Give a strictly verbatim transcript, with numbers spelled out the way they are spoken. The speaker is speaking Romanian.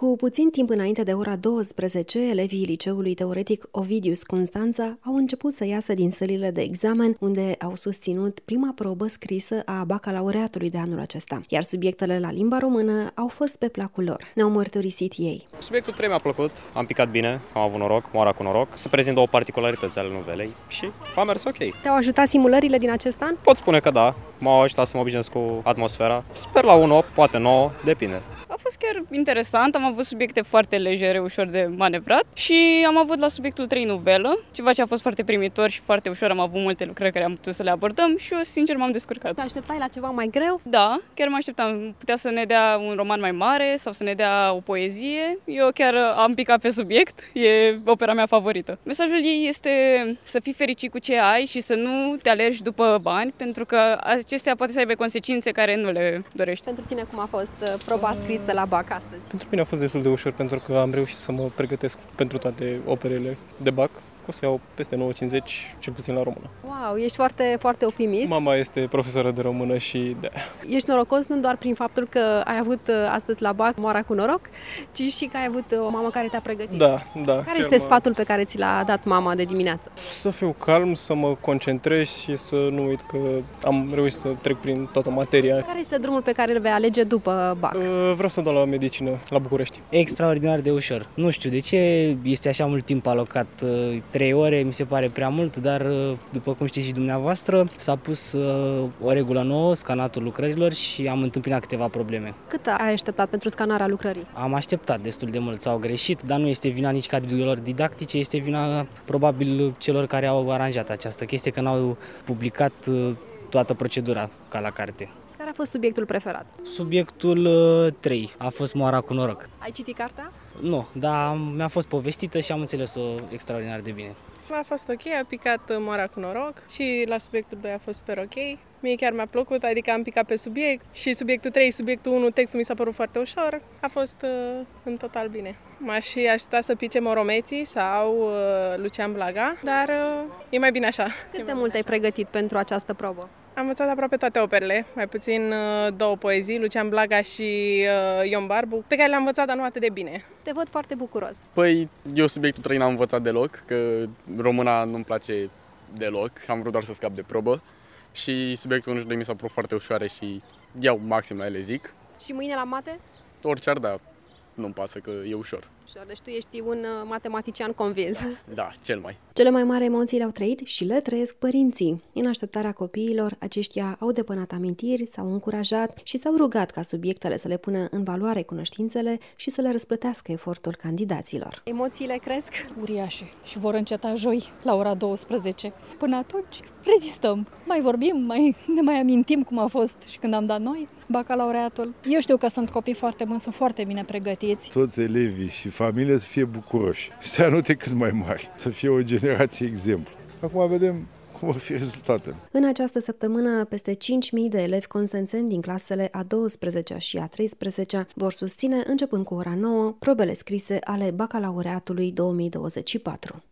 Cu puțin timp înainte de ora douăsprezece, elevii liceului teoretic Ovidius Constanța au început să iasă din sălile de examen, unde au susținut prima probă scrisă a bacalaureatului de anul acesta, iar subiectele la limba română au fost pe placul lor. Ne-au mărturisit ei. Subiectul trei mi-a plăcut, am picat bine, am avut noroc, moara cu noroc. Se prezintă două particularități ale novelei și a mers ok. Te-au ajutat simulările din acest an? Pot spune că da, m-au ajutat să mă obișnuiesc cu atmosfera. Sper la un opt, poate nouă, depinde. A fost chiar interesant, am avut subiecte foarte legere, ușor de manevrat și am avut la subiectul trei novelă, ceva ce a fost foarte primitor și foarte ușor, am avut multe lucrări care am putut să le abordăm și eu, sincer, m-am descurcat. Te așteptai la ceva mai greu? Da, chiar mă așteptam, putea să ne dea un roman mai mare sau să ne dea o poezie. Eu chiar am picat pe subiect, e opera mea favorită. Mesajul ei este să fii fericit cu ce ai și să nu te alergi după bani, pentru că acestea poate să aibă consecințe care nu le dorești. Pentru tine cum a fost proba scrisă de la BAC astăzi? Pentru mine a fost destul de ușor pentru că am reușit să mă pregătesc pentru toate operele de BAC. O să iau peste nouă cincizeci, cel puțin la română. Wow, ești foarte, foarte optimist. Mama este profesoră de română și de Ești norocos nu doar prin faptul că ai avut astăzi la BAC moara cu noroc, ci și că ai avut o mamă care te-a pregătit. Da, da. Care este sfatul pe care ți l-a dat mama de dimineață? Să fiu calm, să mă concentrez și să nu uit că am reușit să trec prin toată materia. Care este drumul pe care îl vei alege după BAC? Vreau să dau la medicină, la București. Extraordinar de ușor. Nu știu de ce este așa mult timp alocat. Trei ore mi se pare prea mult, dar după cum știți și dumneavoastră, s-a pus o regulă nouă, scanatul lucrărilor și am întâmpinat câteva probleme. Cât ai așteptat pentru scanarea lucrării? Am așteptat destul de mult, s-au greșit, dar nu este vina nici cadrelor didactice, este vina probabil celor care au aranjat această chestie, că n-au publicat toată procedura ca la carte. Care a fost subiectul preferat? Subiectul trei a fost moara cu noroc. Ai citit cartea? Nu, dar mi-a fost povestită și am înțeles-o extraordinar de bine. A fost ok, a picat moara cu noroc și la subiectul doi a fost super ok. Mie chiar mi-a plăcut, adică am picat pe subiect și subiectul trei, subiectul unu, textul mi s-a părut foarte ușor. A fost uh, în total bine. M-aș și aștepta să pice Moromeții sau uh, Lucian Blaga, dar uh, e mai bine așa. Cât de mult ai pregătit pentru această probă? Am învățat aproape toate operele, mai puțin uh, două poezii, Lucian Blaga și uh, Ion Barbu, pe care le-am învățat, dar nu atât de bine. Te văd foarte bucuros. Păi, eu subiectul trei n-am învățat deloc, că româna nu-mi place deloc, am vrut doar să scap de probă. Și subiectul unu și doi mi s-au părut foarte ușoare și iau maxim la ele, zic. Și mâine la mate? Orice ar da, nu-mi pasă că e ușor. Ușor, deci tu ești un matematician convins. Da, cel mai. Cele mai mari emoții le-au trăit și le trăiesc părinții. În așteptarea copiilor, aceștia au depănat amintiri, s-au încurajat și s-au rugat ca subiectele să le pună în valoare cunoștințele și să le răsplătească efortul candidaților. Emoțiile cresc? Uriașe și vor înceta joi la ora douăsprezece. Până atunci rezistăm. Mai vorbim, mai, ne mai amintim cum a fost și când am dat noi bacalaureatul. Eu știu că sunt copii foarte buni, sunt foarte bine pregătiți. Toți elevii și familia să fie bucuroși și să ia note cât mai mari, să fie o generație exemplu. Acum vedem cum vor fi rezultatele. În această săptămână, peste cinci mii de elevi constanțeni din clasele a douăsprezecea și a treisprezecea vor susține, începând cu ora nouă, probele scrise ale bacalaureatului două mii douăzeci și patru.